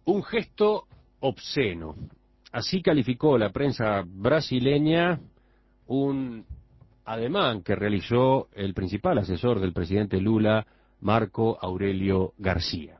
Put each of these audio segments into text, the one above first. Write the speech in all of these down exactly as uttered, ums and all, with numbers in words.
Un gesto obsceno. Así calificó la prensa brasileña un ademán que realizó el principal asesor del presidente Lula, Marco Aurelio García.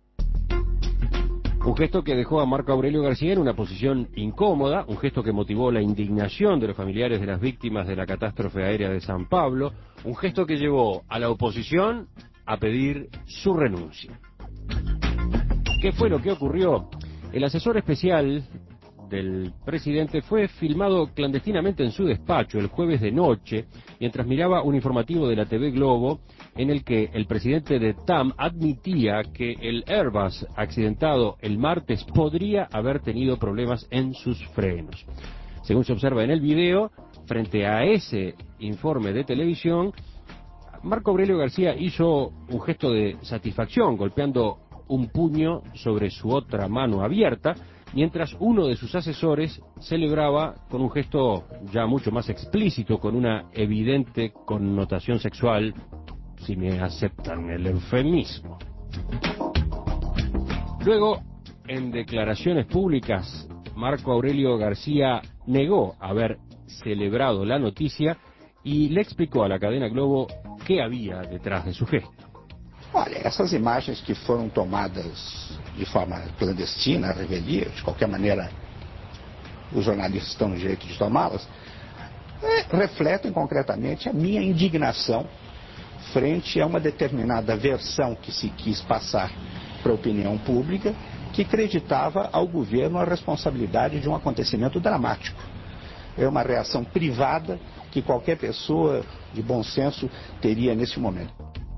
Un gesto que dejó a Marco Aurelio García en una posición incómoda, un gesto que motivó la indignación de los familiares de las víctimas de la catástrofe aérea de San Pablo, un gesto que llevó a la oposición a pedir su renuncia. ¿Qué fue lo que ocurrió? El asesor especial del presidente fue filmado clandestinamente en su despacho el jueves de noche, mientras miraba un informativo de la T V Globo en el que el presidente de T A M admitía que el Airbus accidentado el martes podría haber tenido problemas en sus frenos. Según se observa en el video, frente a ese informe de televisión, Marco Aurelio García hizo un gesto de satisfacción, golpeando un puño sobre su otra mano abierta, mientras uno de sus asesores celebraba con un gesto ya mucho más explícito, con una evidente connotación sexual, si me aceptan el eufemismo. Luego, en declaraciones públicas, Marco Aurelio García negó haber celebrado la noticia y le explicó a la cadena Globo qué había detrás de su gesto. Olha, essas imagens que foram tomadas de forma clandestina, à revelia, de qualquer maneira os jornalistas estão no direito de tomá-las, é, refletem concretamente a minha indignação frente a uma determinada versão que se quis passar para a opinião pública, que acreditava ao governo a responsabilidade de um acontecimento dramático. É uma reação privada que qualquer pessoa de bom senso teria nesse momento.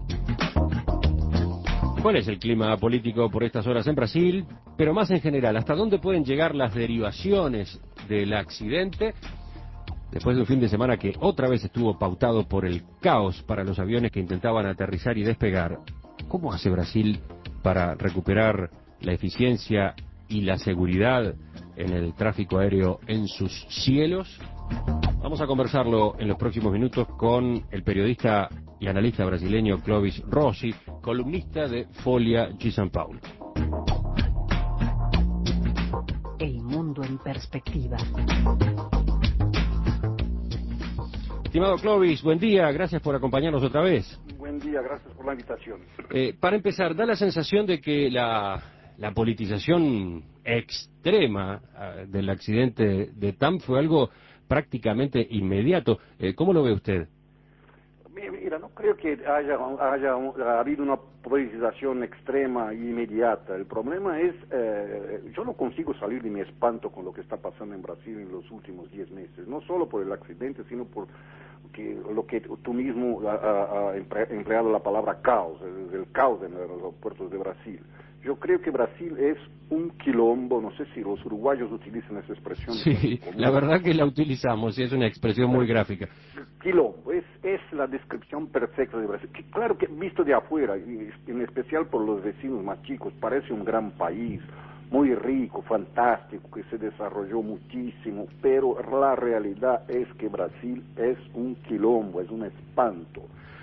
¿Cuál es el clima político por estas horas en Brasil? Pero más en general, ¿hasta dónde pueden llegar las derivaciones del accidente? Después de un fin de semana que otra vez estuvo pautado por el caos para los aviones que intentaban aterrizar y despegar, ¿cómo hace Brasil para recuperar la eficiencia y la seguridad en el tráfico aéreo en sus cielos? Vamos a conversarlo en los próximos minutos con el periodista y analista brasileño Clovis Rossi, columnista de Folha de São Paulo. El mundo en perspectiva. Estimado Clovis, buen día, gracias por acompañarnos otra vez. Buen día, gracias por la invitación. Eh, para empezar, da la sensación de que la, la politización extrema uh, del accidente de T A M fue algo prácticamente inmediato. Eh, ¿Cómo lo ve usted? Mira, no creo que haya, haya ha habido una politización extrema e inmediata. El problema es, eh, yo no consigo salir de mi espanto con lo que está pasando en Brasil en los últimos diez meses, no solo por el accidente, sino por que, lo que tú mismo has empleado la palabra caos, el, el caos en los aeropuertos de Brasil. Yo creo que Brasil es un quilombo, no sé si los uruguayos utilizan esa expresión. Sí, la verdad que la utilizamos y es una expresión muy gráfica. Quilombo, es, es la descripción perfecta de Brasil. Que, claro que visto de afuera, y en especial por los vecinos más chicos, parece un gran país, muy rico, fantástico, que se desarrolló muchísimo, pero la realidad es que Brasil es un quilombo, es un espanto.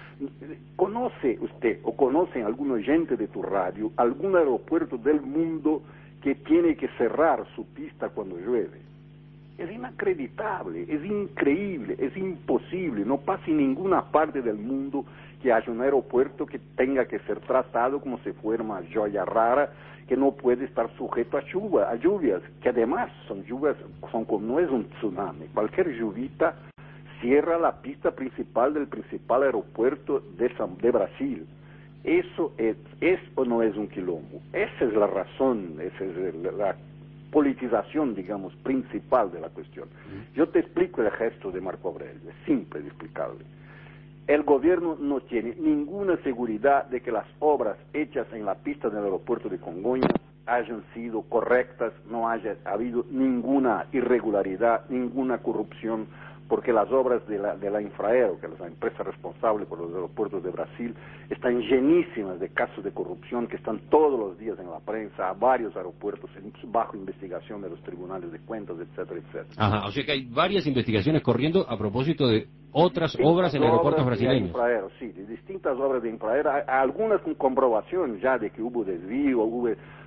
¿Conoce usted o conocen algún oyente de tu radio algún aeropuerto del mundo que tiene que cerrar su pista cuando llueve? Es inacreditable, es increíble, es imposible. No pasa en ninguna parte del mundo que haya un aeropuerto que tenga que ser tratado como si fuera una joya rara que no puede estar sujeto a, lluvia, a lluvias, que además son lluvias, son como, no es un tsunami. Cualquier lluvita cierra la pista principal del principal aeropuerto de, San, de Brasil. Eso es, es o no es un quilombo. Esa es la razón, esa es la politización, digamos, principal de la cuestión. Yo te explico el gesto de Marco Aurelio, es simple de explicarle. El gobierno no tiene ninguna seguridad de que las obras hechas en la pista del aeropuerto de Congonhas hayan sido correctas, no haya habido ninguna irregularidad, ninguna corrupción, porque las obras de la, de la Infraero, que es la empresa responsable por los aeropuertos de Brasil, están llenísimas de casos de corrupción que están todos los días en la prensa, a varios aeropuertos en, bajo investigación de los tribunales de cuentas, etcétera, etcétera. Ajá, o sea que hay varias investigaciones corriendo a propósito de otras distintas obras en aeropuertos brasileños. Infraero, sí, de distintas obras de Infraero, algunas con comprobación ya de que hubo desvío, hubo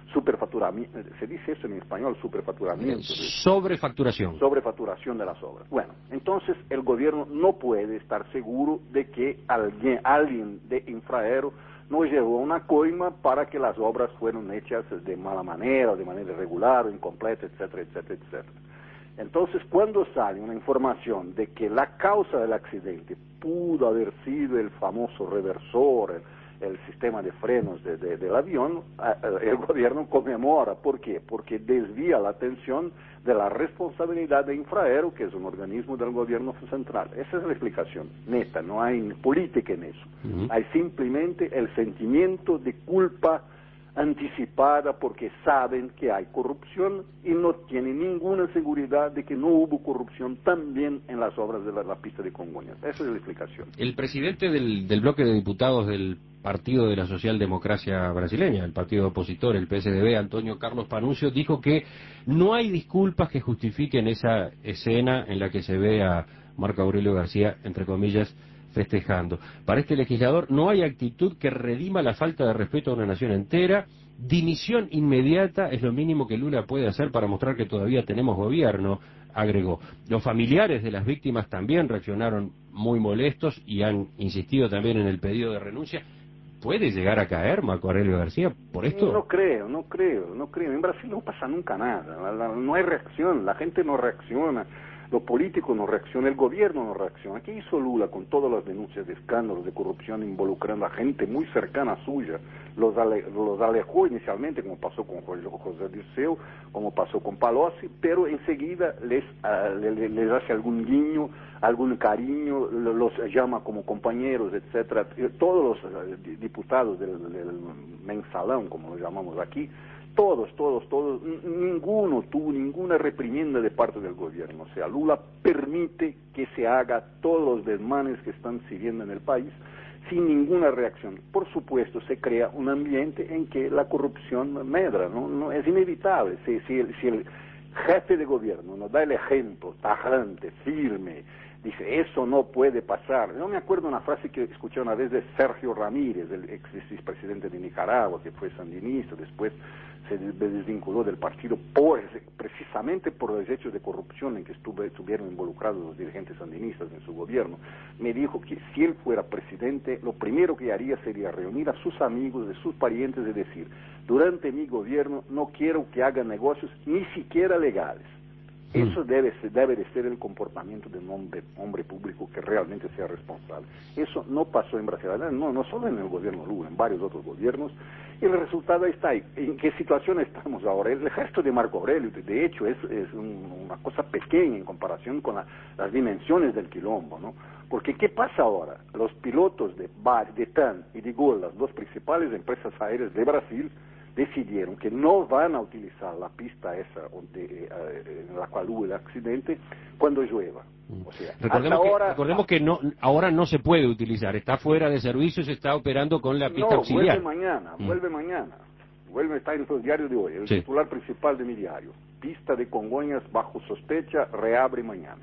superfaturamiento, se dice eso en español, superfaturamiento. Sobrefacturación. Sobrefacturación de las obras. Bueno, entonces el gobierno no puede estar seguro de que alguien, alguien de Infraero no llevó una coima para que las obras fueron hechas de mala manera, de manera irregular o incompleta, etcétera, etcétera, etcétera. Entonces, cuando sale una información de que la causa del accidente pudo haber sido el famoso reversor, el, el sistema de frenos de, de, del avión, el gobierno conmemora. ¿Por qué? Porque desvía la atención de la responsabilidad de Infraero, que es un organismo del gobierno central. Esa es la explicación neta, no hay política en eso. Uh-huh. Hay simplemente el sentimiento de culpa anticipada porque saben que hay corrupción y no tienen ninguna seguridad de que no hubo corrupción también en las obras de la, la pista de Congonhas. Esa es la explicación. El presidente del, del bloque de diputados del Partido de la Socialdemocracia Brasileña, el partido opositor, el P S D B, Antonio Carlos Panunzio, dijo que no hay disculpas que justifiquen esa escena en la que se ve a Marco Aurelio García, entre comillas, festejando. Para este legislador no hay actitud que redima la falta de respeto a una nación entera. Dimisión inmediata es lo mínimo que Lula puede hacer para mostrar que todavía tenemos gobierno, agregó. Los familiares de las víctimas también reaccionaron muy molestos y han insistido también en el pedido de renuncia. ¿Puede llegar a caer Marco Aurelio García por esto? No creo, no creo, no creo. En Brasil no pasa nunca nada, la, la, no hay reacción, la gente no reacciona. Los políticos no reaccionan, el gobierno no reacciona. ¿Qué hizo Lula con todas las denuncias de escándalos de corrupción involucrando a gente muy cercana suya? Los, ale, los alejó inicialmente, como pasó con José Dirceu, como pasó con Palocci, pero enseguida les, uh, les, les hace algún guiño, algún cariño, los llama como compañeros, etcétera. Todos los uh, diputados del, del mensalón, como lo llamamos aquí, Todos, todos, todos, ninguno tuvo ninguna reprimienda de parte del gobierno. O sea, Lula permite que se haga todos los desmanes que están sirviendo en el país sin ninguna reacción. Por supuesto, se crea un ambiente en que la corrupción medra, ¿no? No es inevitable. Si, si, el, si el jefe de gobierno nos da el ejemplo tajante, firme, dice, eso no puede pasar. Yo me acuerdo una frase que escuché una vez de Sergio Ramírez, el ex expresidente de Nicaragua, que fue sandinista, después se desvinculó del partido por, precisamente por los hechos de corrupción en que estuve, estuvieron involucrados los dirigentes sandinistas en su gobierno. Me dijo que si él fuera presidente, lo primero que haría sería reunir a sus amigos, de sus parientes y decir, durante mi gobierno no quiero que hagan negocios ni siquiera legales. Eso debe, debe de ser el comportamiento de un hombre, hombre público que realmente sea responsable. Eso no pasó en Brasil, no, no solo en el gobierno Lula, en varios otros gobiernos, y el resultado está ahí. ¿En qué situación estamos ahora? El gesto de Marco Aurelio, de hecho, es, es un, una cosa pequeña en comparación con la, las dimensiones del quilombo, ¿no? Porque, ¿qué pasa ahora? Los pilotos de, de T A N y de Gol, las dos principales empresas aéreas de Brasil, decidieron que no van a utilizar la pista esa donde, eh, en la cual hubo el accidente cuando llueva. O sea, recordemos, hasta que, ahora, recordemos que no, ahora no se puede utilizar, está fuera de servicio, se está operando con la pista no, auxiliar. vuelve mañana, mm. vuelve mañana. Vuelve, está en el diario de hoy, el sí. titular principal de mi diario. Pista de Congonhas bajo sospecha, reabre mañana.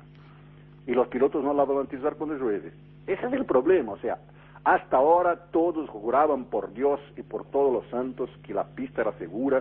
Y los pilotos no la van a utilizar cuando llueve. Ese es el problema, o sea, hasta ahora todos juraban por Dios y por todos los santos que la pista era segura.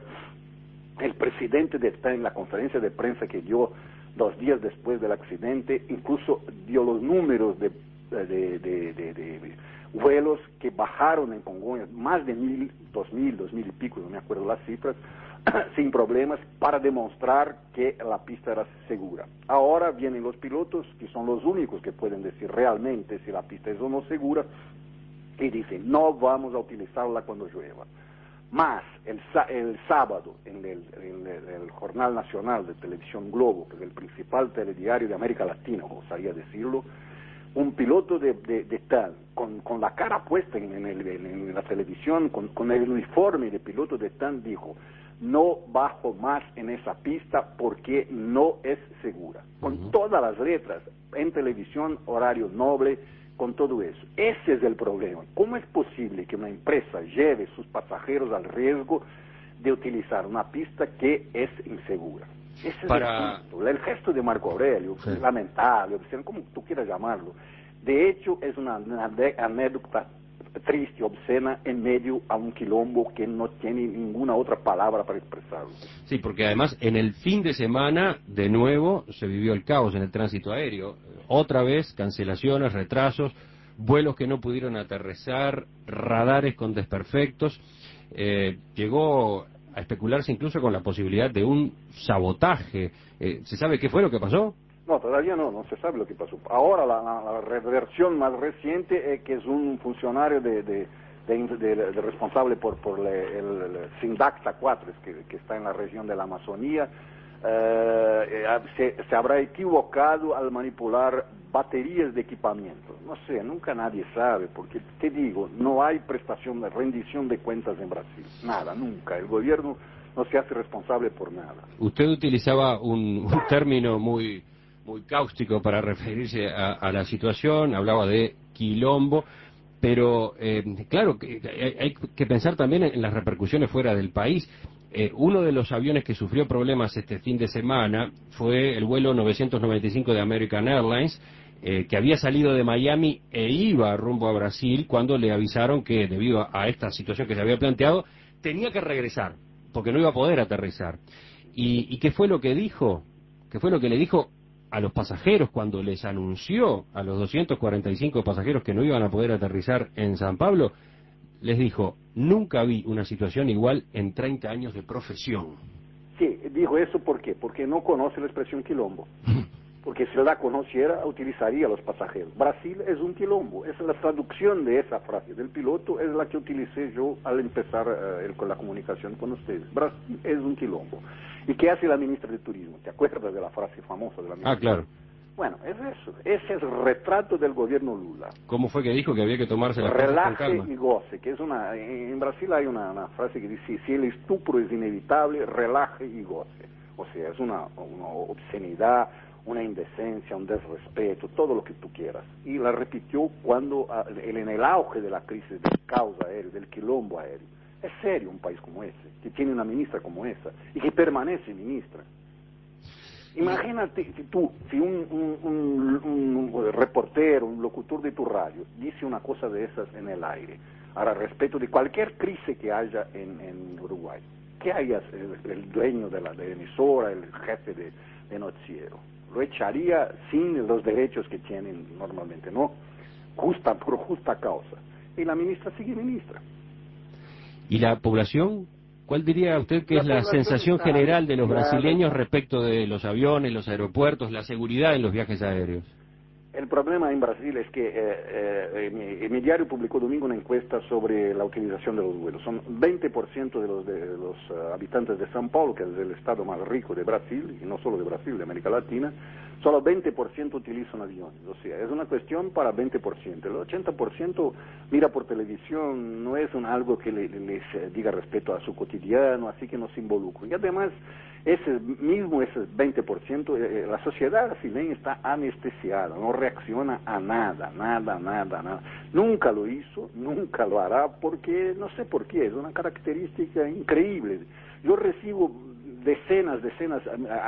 El presidente de T A N en la conferencia de prensa que dio dos días después del accidente, incluso dio los números de, de, de, de, de vuelos que bajaron en Congonhas, más de mil, dos mil, dos mil y pico, no me acuerdo las cifras, sin problemas, para demostrar que la pista era segura. Ahora vienen los pilotos, que son los únicos que pueden decir realmente si la pista es o no segura, y dicen, no vamos a utilizarla cuando llueva. Más, el, el sábado, en el, en el, el Jornal Nacional de Televisión Globo, que es el principal telediario de América Latina, como sabía decirlo, un piloto de, de, de T A N, con, con la cara puesta en, en, el, en la televisión, con, con el uniforme de piloto de T A N, dijo, no bajo más en esa pista porque no es segura. Con uh-huh. todas las letras, en televisión, horario noble, con todo eso. Ese es el problema. ¿Cómo es posible que una empresa lleve sus pasajeros al riesgo de utilizar una pista que es insegura? Ese Para... es el punto. El gesto de Marco Aurelio, sí. lamentable, como tú quieras llamarlo, de hecho es una, una anécdota triste, obscena, en medio a un quilombo que no tiene ninguna otra palabra para expresarlo. Sí, porque además en el fin de semana, de nuevo, se vivió el caos en el tránsito aéreo. Otra vez, cancelaciones, retrasos, vuelos que no pudieron aterrizar, radares con desperfectos. Eh, llegó a especularse incluso con la posibilidad de un sabotaje. Eh, ¿Se sabe qué fue lo que pasó? No, todavía no, no se sabe lo que pasó. Ahora la, la, la reversión más reciente es que es un funcionario de, de, de, de, de responsable por, por el, el, el Sindacta cuatro, que, que está en la región de la Amazonía, eh, se, se habrá equivocado al manipular baterías de equipamiento. No sé, nunca nadie sabe, porque te digo, no hay prestación de rendición de cuentas en Brasil, nada, nunca. El gobierno no se hace responsable por nada. Usted utilizaba un, un término muy muy cáustico para referirse a, a la situación, hablaba de quilombo, pero eh, claro, que, hay, hay que pensar también en, en las repercusiones fuera del país. Eh, uno de los aviones que sufrió problemas este fin de semana fue el vuelo novecientos noventa y cinco de American Airlines, eh, que había salido de Miami e iba rumbo a Brasil cuando le avisaron que debido a, a esta situación que se había planteado, tenía que regresar, porque no iba a poder aterrizar. ¿Y, y qué fue lo que dijo? ¿Qué fue lo que le dijo a los pasajeros cuando les anunció a los doscientos cuarenta y cinco pasajeros que no iban a poder aterrizar en San Pablo? Les dijo: nunca vi una situación igual en treinta años de profesión. Sí, dijo eso ¿por qué? Porque no conoce la expresión quilombo. Porque si la conociera, utilizaría a los pasajeros. Brasil es un quilombo. Esa es la traducción de esa frase del piloto, es la que utilicé yo al empezar uh, el, con la comunicación con ustedes. Brasil es un quilombo. ¿Y qué hace la ministra de Turismo? ¿Te acuerdas de la frase famosa de la ministra? Ah, claro. Bueno, es eso. Ese es el retrato del gobierno Lula. ¿Cómo fue que dijo que había que tomarse las cosas con Relaje calma? y goce, que es una... En Brasil hay una, una frase que dice: si el estupro es inevitable, relaje y goce. O sea, es una, una obscenidad, una indecencia, un desrespeto, todo lo que tú quieras. Y la repitió cuando, en el auge de la crisis del caos aéreo, del quilombo aéreo. Es serio un país como ese, que tiene una ministra como esa, y que permanece ministra. Imagínate tú, si un, un, un, un reportero, un locutor de tu radio, dice una cosa de esas en el aire, ahora respecto de cualquier crisis que haya en, en Uruguay, ¿qué haría el, el dueño de la de emisora, el jefe de, de noticiero? Lo echaría sin los derechos que tienen normalmente, ¿no? Justa, por justa causa. Y la ministra sigue ministra. ¿Y la población? ¿Cuál diría usted que La es la sensación está general de los angustiada. brasileños respecto de los aviones, los aeropuertos, la seguridad en los viajes aéreos? El problema en Brasil es que eh, eh, mi, mi diario publicó domingo una encuesta sobre la utilización de los vuelos. Son veinte por ciento de los, de los uh, habitantes de São Paulo, que es el estado más rico de Brasil, y no solo de Brasil, de América Latina, solo veinte por ciento utilizan aviones. O sea, es una cuestión para veinte por ciento. El ochenta por ciento mira por televisión, no es un algo que le, les eh, diga respeto a su cotidiano, así que no se involucran. Y además, ese mismo, ese veinte por ciento, eh, la sociedad brasileña está anestesiada, no reacciona a nada, nada, nada, nada. Nunca lo hizo, nunca lo hará, porque no sé por qué, es una característica increíble. Yo recibo decenas, decenas,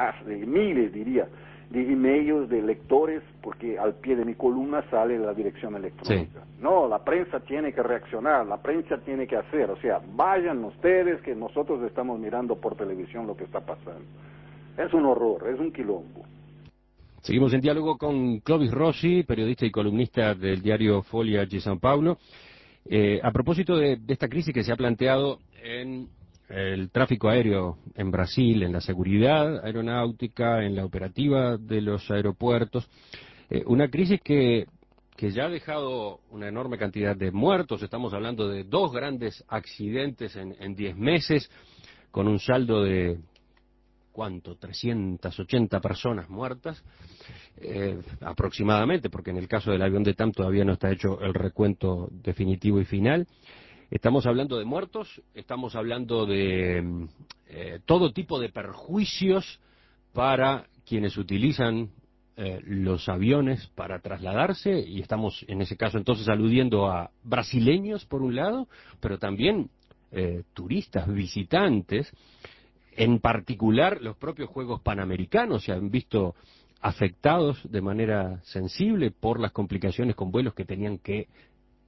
miles diría, de emails de lectores, porque al pie de mi columna sale la dirección electrónica. Sí. No, la prensa tiene que reaccionar, la prensa tiene que hacer, o sea, vayan ustedes que nosotros estamos mirando por televisión lo que está pasando. Es un horror, es un quilombo. Seguimos en diálogo con Clovis Rossi, periodista y columnista del diario Folha de São Paulo. Eh, a propósito de, de esta crisis que se ha planteado en el tráfico aéreo en Brasil, en la seguridad aeronáutica, en la operativa de los aeropuertos, eh, una crisis que, que ya ha dejado una enorme cantidad de muertos. Estamos hablando de dos grandes accidentes en, en diez meses, con un saldo de, ¿cuánto? trescientas ochenta personas muertas, eh, aproximadamente, porque en el caso del avión de TAM todavía no está hecho el recuento definitivo y final. Estamos hablando de muertos, estamos hablando de eh, todo tipo de perjuicios para quienes utilizan eh, los aviones para trasladarse, y estamos en ese caso entonces aludiendo a brasileños por un lado, pero también eh, turistas, visitantes, en particular los propios Juegos Panamericanos se han visto afectados de manera sensible por las complicaciones con vuelos que tenían que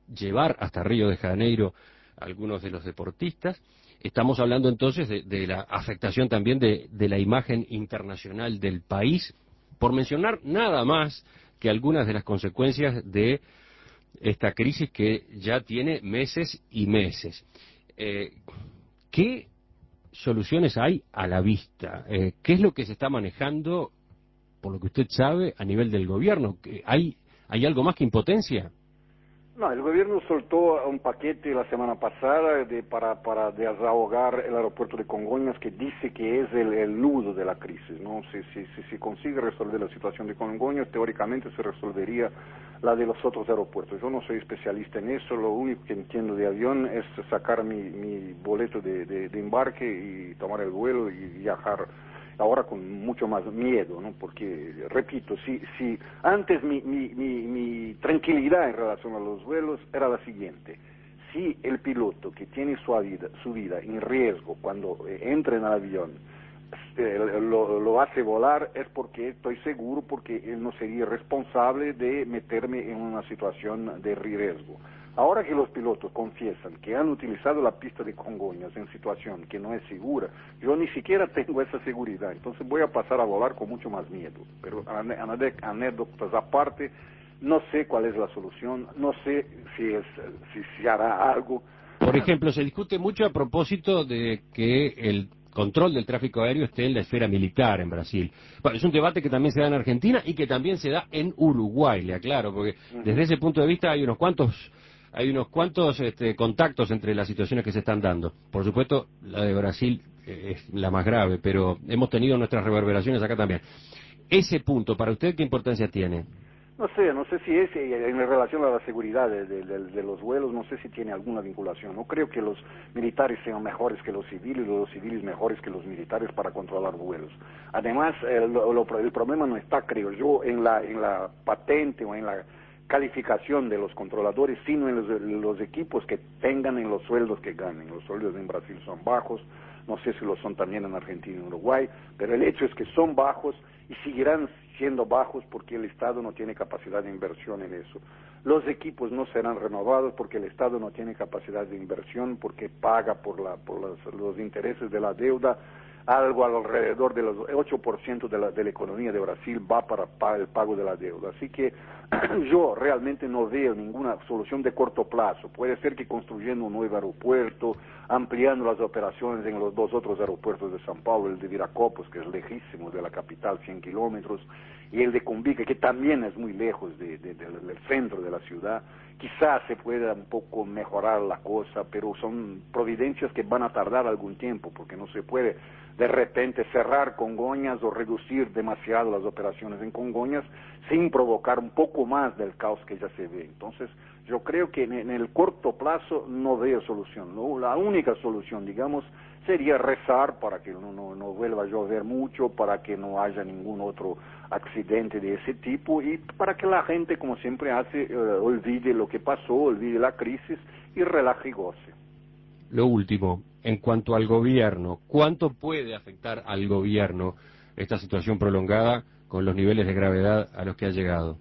llevar hasta Río de Janeiro a algunos de los deportistas. Estamos hablando entonces de, de la afectación también de, de la imagen internacional del país, por mencionar nada más que algunas de las consecuencias de esta crisis que ya tiene meses y meses. Eh, ¿Qué soluciones hay a la vista? Eh, ¿Qué es lo que se está manejando, por lo que usted sabe, a nivel del gobierno? ¿Hay, hay algo más que impotencia? No, el gobierno soltó un paquete la semana pasada de, para, para desahogar el aeropuerto de Congonhas, que dice que es el, el nudo de la crisis, ¿no? Si, si, si se consigue resolver la situación de Congonhas, teóricamente se resolvería la de los otros aeropuertos. Yo no soy especialista en eso, lo único que entiendo de avión es sacar mi, mi boleto de, de, de embarque y tomar el vuelo y viajar. Ahora con mucho más miedo, ¿no? Porque, repito, si, si antes mi, mi, mi, mi tranquilidad en relación a los vuelos era la siguiente: si el piloto que tiene su vida, su vida en riesgo cuando eh, entra en el avión eh, lo, lo hace volar, es porque estoy seguro, porque él no sería responsable de meterme en una situación de riesgo. Ahora que los pilotos confiesan que han utilizado la pista de Congonhas en situación que no es segura, yo ni siquiera tengo esa seguridad, entonces voy a pasar a volar con mucho más miedo. Pero anécdotas aparte, no sé cuál es la solución, no sé si, es, si se hará algo. Por ejemplo, se discute mucho a propósito de que el control del tráfico aéreo esté en la esfera militar en Brasil. Bueno, es un debate que también se da en Argentina y que también se da en Uruguay, le aclaro, porque uh-huh. desde ese punto de vista hay unos cuantos hay unos cuantos este, contactos entre las situaciones que se están dando. Por supuesto, la de Brasil eh, es la más grave, pero hemos tenido nuestras reverberaciones acá también. Ese punto, ¿para usted qué importancia tiene? No sé, no sé si es en relación a la seguridad de, de, de, de los vuelos, no sé si tiene alguna vinculación. No creo que los militares sean mejores que los civiles, o los civiles mejores que los militares para controlar vuelos. Además, el, lo, el problema no está, creo yo, en la, en la patente o en la calificación de los controladores, sino en los, los equipos que tengan, en los sueldos que ganen. Los sueldos en Brasil son bajos, no sé si lo son también en Argentina y en Uruguay, pero el hecho es que son bajos y seguirán siendo bajos porque el Estado no tiene capacidad de inversión en eso. Los equipos no serán renovados porque el Estado no tiene capacidad de inversión, porque paga por, la, por los, los intereses de la deuda. Algo alrededor del ocho por ciento de la, de la economía de Brasil va para, para el pago de la deuda. Así que yo realmente no veo ninguna solución de corto plazo. Puede ser que construyendo un nuevo aeropuerto, ampliando las operaciones en los dos otros aeropuertos de São Paulo, el de Viracopos, que es lejísimo de la capital, cien kilómetros, y el de Cumbica, que también es muy lejos de, de, de, del centro de la ciudad. Quizás se pueda un poco mejorar la cosa, pero son providencias que van a tardar algún tiempo, porque no se puede de repente cerrar Congonhas o reducir demasiado las operaciones en Congonhas sin provocar un poco más del caos que ya se ve. Entonces, yo creo que en, en el corto plazo no veo solución, ¿no? La única solución, digamos, sería rezar para que no, no, no vuelva a llover mucho, para que no haya ningún otro accidente de ese tipo y para que la gente, como siempre hace, eh, olvide lo que pasó, olvide la crisis y relaje y goce. Lo último, en cuanto al gobierno, ¿cuánto puede afectar al gobierno esta situación prolongada con los niveles de gravedad a los que ha llegado?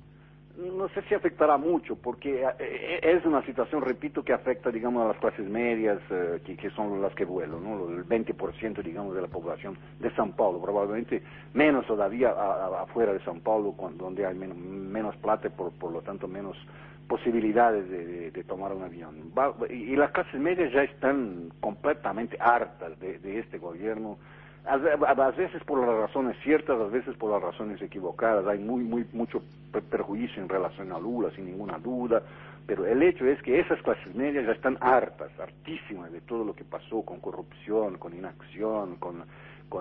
No sé si afectará mucho, porque es una situación, repito, que afecta, digamos, a las clases medias, eh, que, que son las que vuelan, ¿no? El veinte por ciento, digamos, de la población de São Paulo, probablemente menos todavía a, a, afuera de São Paulo, cuando, donde hay menos, menos plata, por, por lo tanto menos posibilidades de, de, de tomar un avión. Va, y, y las clases medias ya están completamente hartas de, de este gobierno, a, a veces por las razones ciertas, a veces por las razones equivocadas. Hay muy, muy, mucho perjuicio en relación a Lula, sin ninguna duda, pero el hecho es que esas clases medias ya están hartas, hartísimas de todo lo que pasó con corrupción, con inacción, con, con,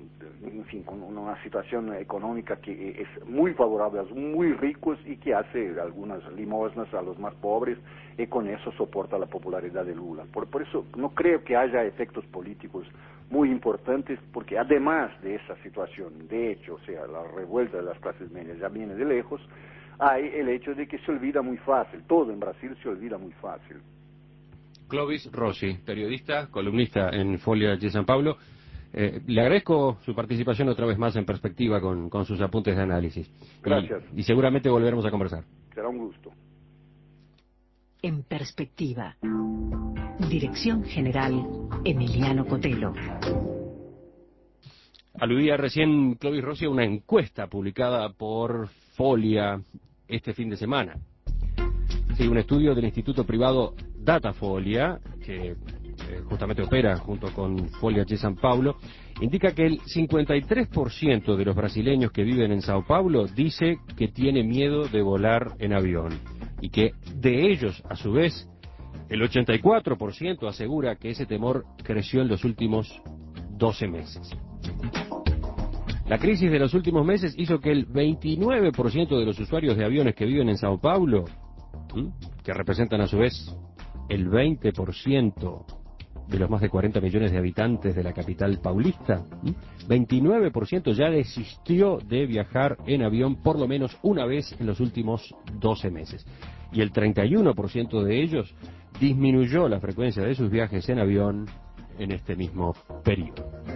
en fin, con una situación económica que es muy favorable a los muy ricos y que hace algunas limosnas a los más pobres, y con eso soporta la popularidad de Lula. Por, por eso no creo que haya efectos políticos muy importantes, porque además de esa situación, de hecho, o sea, la revuelta de las clases medias ya viene de lejos, hay el hecho de que se olvida muy fácil, todo en Brasil se olvida muy fácil. Clovis Rossi, periodista, columnista en Folha de São Paulo, eh, le agradezco su participación otra vez más en Perspectiva con, con sus apuntes de análisis. Gracias. Y, y seguramente volveremos a conversar. Será un gusto. en perspectiva. Dirección General, Emiliano Cotelo. Aludía recién Clovis Rossi a una encuesta publicada por Folia este fin de semana. Sí, un estudio del instituto privado Datafolia, que eh, justamente opera junto con Folia de San Paulo, indica que el cincuenta y tres por ciento de los brasileños que viven en Sao Paulo dice que tiene miedo de volar en avión, y que de ellos, a su vez, el ochenta y cuatro por ciento asegura que ese temor creció en los últimos doce meses. La crisis de los últimos meses hizo que el veintinueve por ciento de los usuarios de aviones que viven en Sao Paulo, ¿m? que representan a su vez el veinte por ciento de los más de cuarenta millones de habitantes de la capital paulista, ¿m? veintinueve por ciento ya desistió de viajar en avión por lo menos una vez en los últimos doce meses. Y el treinta y uno por ciento de ellos disminuyó la frecuencia de sus viajes en avión en este mismo periodo.